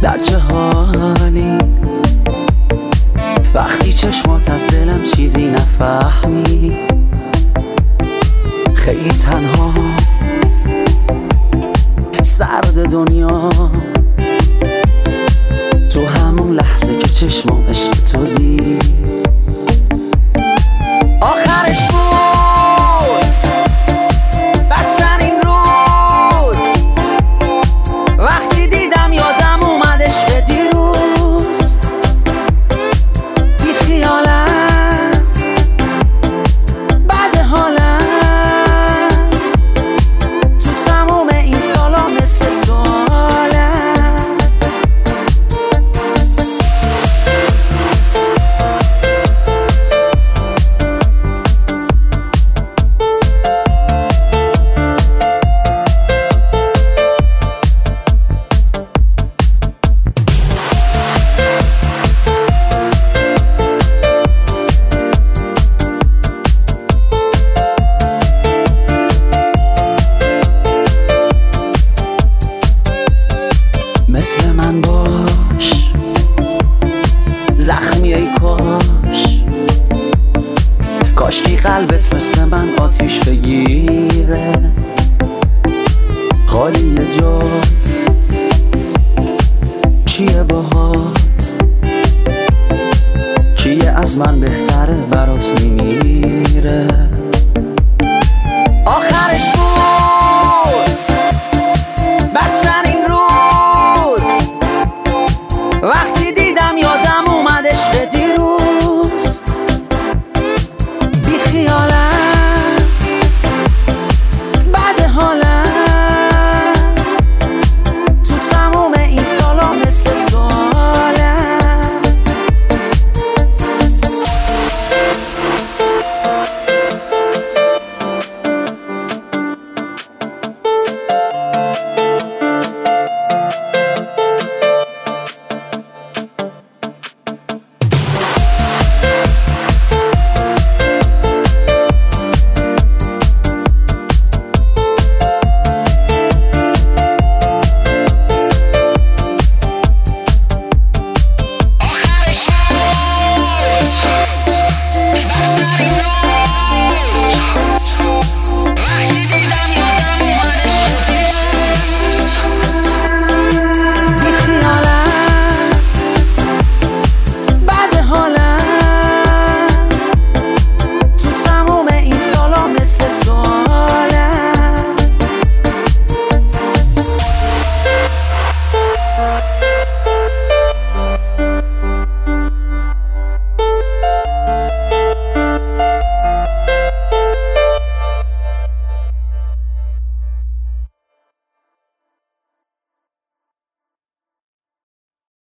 در چه حالی وقتی چشمات از دلم چیزی نفهمید؟ خیلی تنها سرد دنیا تو همون لحظه که چشمام عشق تو دید آخرش بود بدترین روز وقتی دیدم یادم اومد عشق دیروز بی خیالم بعد حالم تو تموم این سالا مثل سوالم مثل من باش زخمی ای کاشکی قلبت مثل من آتیش بگیره خالی جات چیه باهات کیه از من بهتر